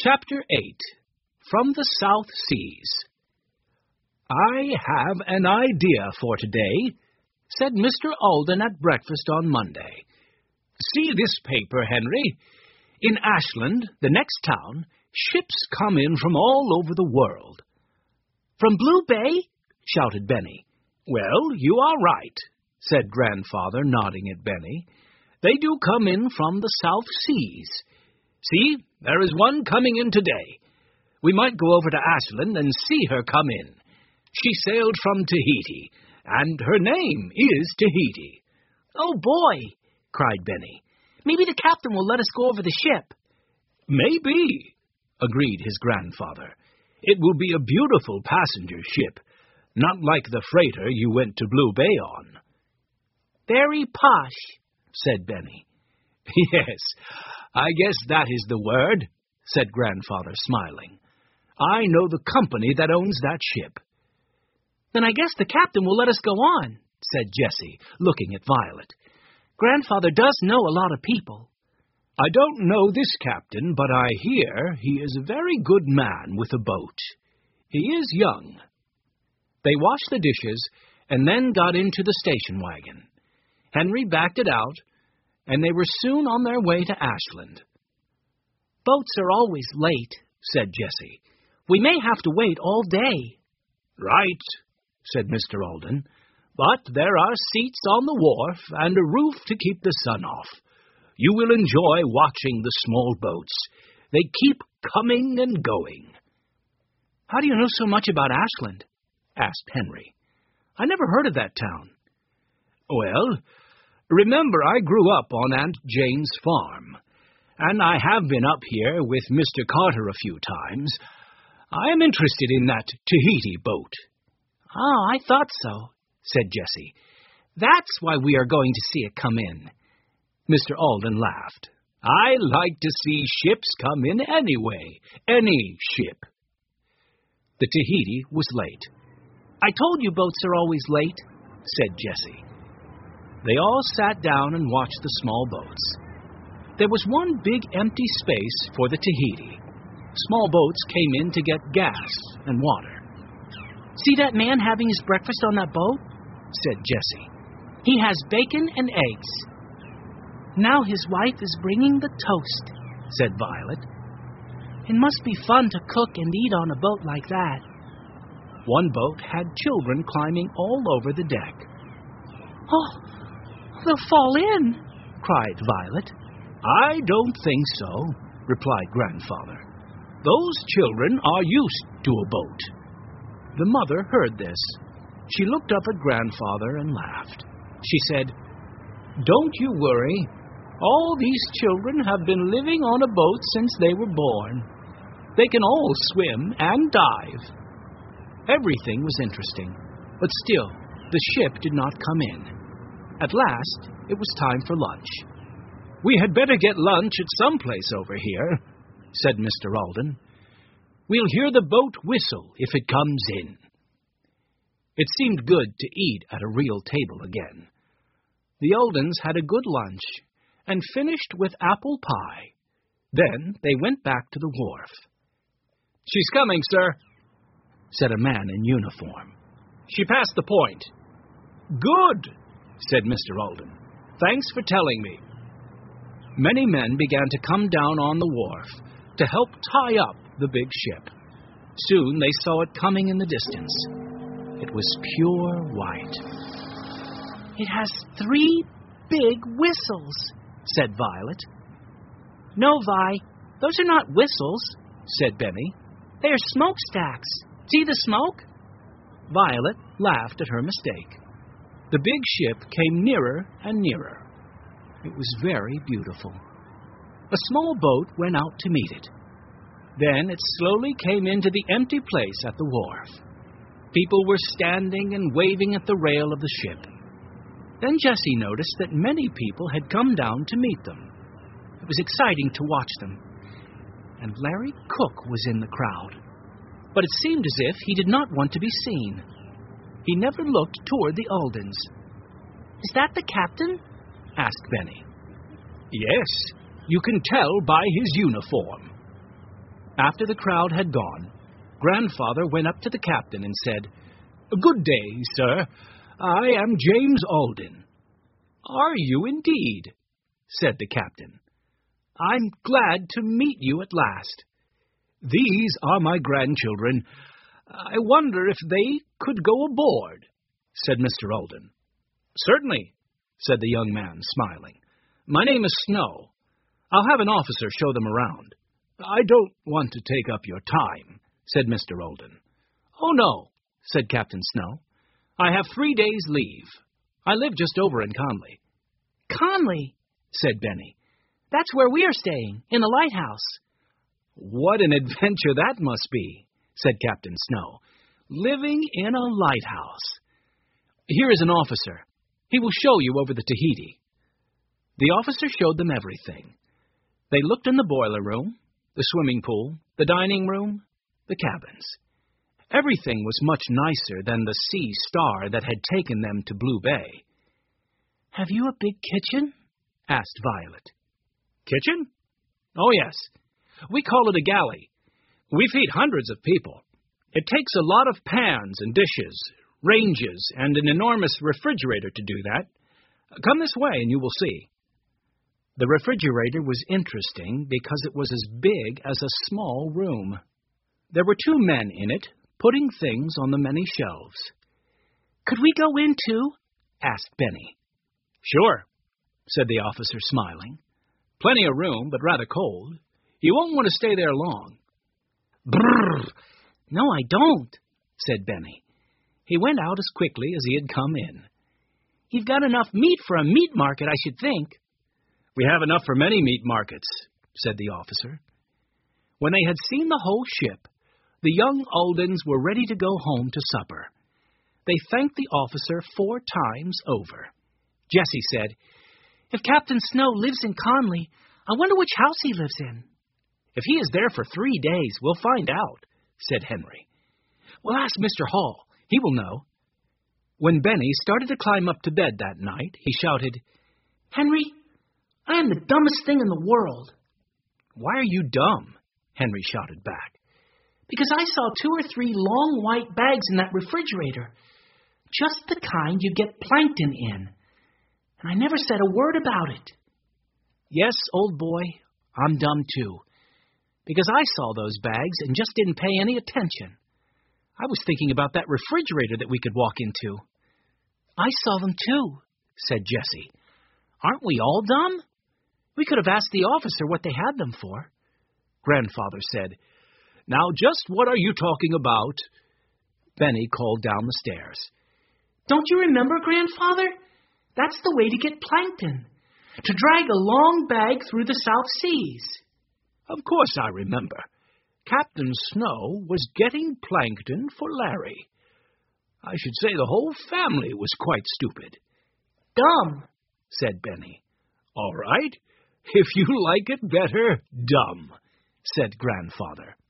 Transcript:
Chapter 8. From the South Seas. "I have an idea for today," said Mr. Alden at breakfast on Monday. "See this paper, Henry. In Ashland, the next town, ships come in from all over the world." "From Blue Bay?" shouted Benny. "Well, you are right," said Grandfather, nodding at Benny. "They do come in from the South Seas. See, there is one coming in today. We might go over to Ashland and see her come in. She sailed from Tahiti, and her name is Tahiti." "Oh, boy!" cried Benny. "Maybe the captain will let us go over the ship." "Maybe," agreed his grandfather. "It will be a beautiful passenger ship, not like the freighter you went to Blue Bay on." "Very posh," said Benny. "Yes, I guess that is the word," said Grandfather, smiling. "I know the company that owns that ship." "Then I guess the captain will let us go on," said Jessie, looking at Violet. "Grandfather does know a lot of people." "I don't know this captain, but I hear he is a very good man with a boat. He is young." They washed the dishes and then got into the station wagon. Henry backed it out, and they were soon on their way to Ashland. "Boats are always late," said Jessie. "We may have to wait all day." "Right," said Mr. Alden. "But there are seats on the wharf and a roof to keep the sun off. You will enjoy watching the small boats. They keep coming and going." "How do you know so much about Ashland?" asked Henry. "I never heard of that town." "Well, remember I grew up on Aunt Jane's farm, and I have been up here with Mr. Carter a few times. I am interested in that Tahiti boat." "Oh, I thought so," said Jessie. "That's why we are going to see it come in." Mr. Alden laughed. "I like to see ships come in anyway, any ship." The Tahiti was late. "I told you boats are always late," said Jessie. They all sat down and watched the small boats. There was one big empty space for the Tahiti. Small boats came in to get gas and water. "See that man having his breakfast on that boat?" said Jessie. "He has bacon and eggs." "Now his wife is bringing the toast," said Violet. "It must be fun to cook and eat on a boat like that." One boat had children climbing all over the deck. "Oh, they'll fall in," cried Violet. "I don't think so," replied Grandfather. "Those children are used to a boat." The mother heard this. She looked up at Grandfather and laughed. She said, "Don't you worry. All these children have been living on a boat since they were born. They can all swim and dive." Everything was interesting, but still, the ship did not come in. At last, it was time for lunch. "We had better get lunch at some place over here," said Mr. Alden. "We'll hear the boat whistle if it comes in." It seemed good to eat at a real table again. The Aldens had a good lunch and finished with apple pie. Then they went back to the wharf. "She's coming, sir," said a man in uniform. "She passed the point." "Good," said Mr. Alden. "Thanks for telling me." Many men began to come down on the wharf to help tie up the big ship. Soon they saw it coming in the distance. It was pure white. "It has 3 big whistles," said Violet. "No, Vi, those are not whistles," said Benny. "They are smokestacks. See the smoke?" Violet laughed at her mistake. The big ship came nearer and nearer. It was very beautiful. A small boat went out to meet it. Then it slowly came into the empty place at the wharf. People were standing and waving at the rail of the ship. Then Jessie noticed that many people had come down to meet them. It was exciting to watch them. And Larry Cook was in the crowd. But it seemed as if he did not want to be seen. He never looked toward the Aldens. "Is that the captain?" asked Benny. "Yes, you can tell by his uniform." After the crowd had gone, Grandfather went up to the captain and said, "Good day, sir. I am James Alden." "Are you indeed?" said the captain. "I'm glad to meet you at last. These are my grandchildren. I wonder if they could go aboard," said Mr. Alden. "Certainly," said the young man, smiling. "My name is Snow. I'll have an officer show them around." "I don't want to take up your time," said Mr. Alden. "Oh, no," said Captain Snow. "I have 3 days' leave. I live just over in Conley." "Conley," said Benny. "That's where we are staying, in the lighthouse." "What an adventure that must be," said Captain Snow. "Living in a lighthouse. Here is an officer. He will show you over the Tahiti." The officer showed them everything. They looked in the boiler room, the swimming pool, the dining room, the cabins. Everything was much nicer than the Sea Star that had taken them to Blue Bay. "Have you a big kitchen?" asked Violet. "Kitchen? Oh, yes. We call it a galley. We feed hundreds of people. It takes a lot of pans and dishes, ranges, and an enormous refrigerator to do that. Come this way and you will see." The refrigerator was interesting because it was as big as a small room. There were 2 men in it, putting things on the many shelves. "Could we go in, too?" asked Benny. "Sure," said the officer, smiling. "Plenty of room, but rather cold. You won't want to stay there long." "Brrr! No, I don't," said Benny. He went out as quickly as he had come in. "You've got enough meat for a meat market, I should think." "We have enough for many meat markets," said the officer. When they had seen the whole ship, the young Aldens were ready to go home to supper. They thanked the officer 4 times over. Jessie said, "If Captain Snow lives in Conley, I wonder which house he lives in." "If he is there for 3 days, we'll find out," said Henry. "We'll ask Mr. Hall. He will know." When Benny started to climb up to bed that night, he shouted, "Henry, I am the dumbest thing in the world." "Why are you dumb?" Henry shouted back. "Because I saw 2 or 3 long white bags in that refrigerator, just the kind you get plankton in, and I never said a word about it." "Yes, old boy, I'm dumb too, because I saw those bags and just didn't pay any attention. I was thinking about that refrigerator that we could walk into." "I saw them too," said Jessie. "Aren't we all dumb? We could have asked the officer what they had them for." Grandfather said, "Now just what are you talking about?" Benny called down the stairs. "Don't you remember, Grandfather? That's the way to get plankton, to drag a long bag through the South Seas." "Of course I remember. Captain Snow was getting plankton for Larry. I should say the whole family was quite stupid." "Dumb," said Benny. "All right, if you like it better, dumb," said Grandfather.